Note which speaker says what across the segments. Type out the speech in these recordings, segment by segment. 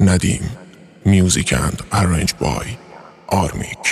Speaker 1: Nadim. Music and arranged by Armik.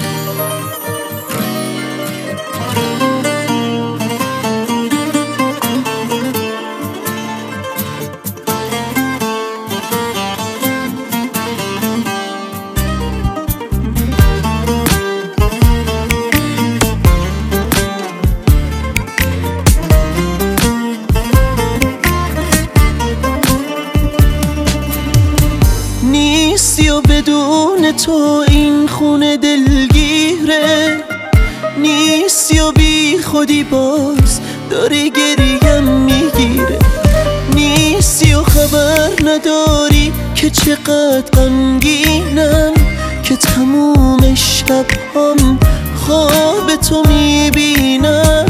Speaker 2: نیستی و بدون تو این خونه دلگیره، نیستی و بی خودی باز داری گریم میگیره، نیستی و خبر نداری که چقدر غمگینم، که تموم شب‌هام خواب تو میبینم.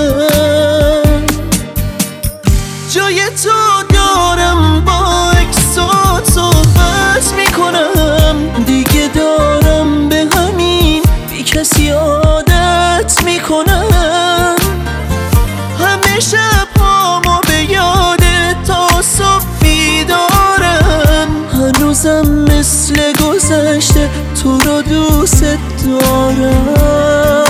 Speaker 2: جای تو دارم با اکسات صحبت میکنم، دیگه دارم به همین بی کسی عادت میکنم. همه شب‌هامو به یاد تا صبح بیدارم، هنوزم مثل گذشته تو رو دوست دارم.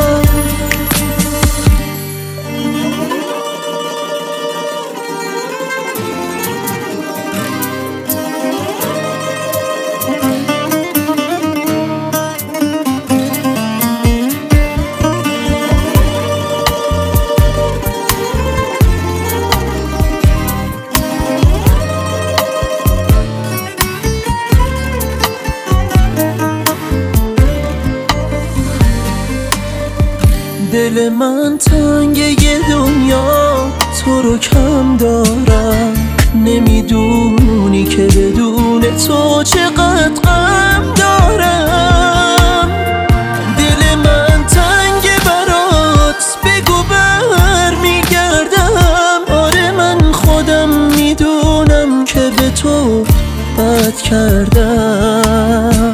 Speaker 2: دل من تنگ یه دنیا تو رو کم دارم، نمیدونی که بدون تو چقدر غم دارم. دل من تنگ برات بگو بر میگردم، آره من خودم میدونم که به تو بد کردم.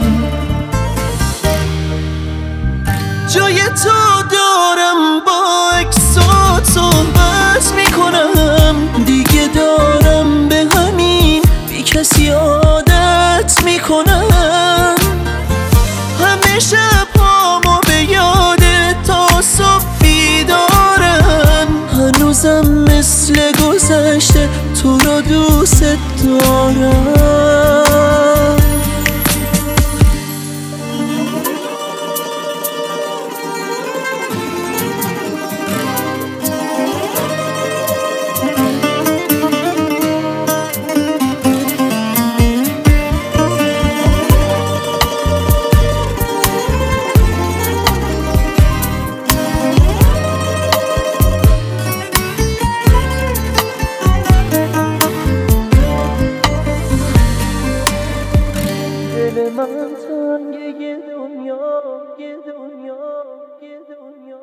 Speaker 2: جای تو دارم با اکسات صحبت میکنم، دیگه دارم به همین بی کسی عادت میکنم. همه شب‌هامو به یاد تا صبح بیدارم، هنوزم مثل گذشته تو رو دوست دارم. دل من تنگ یه دنیا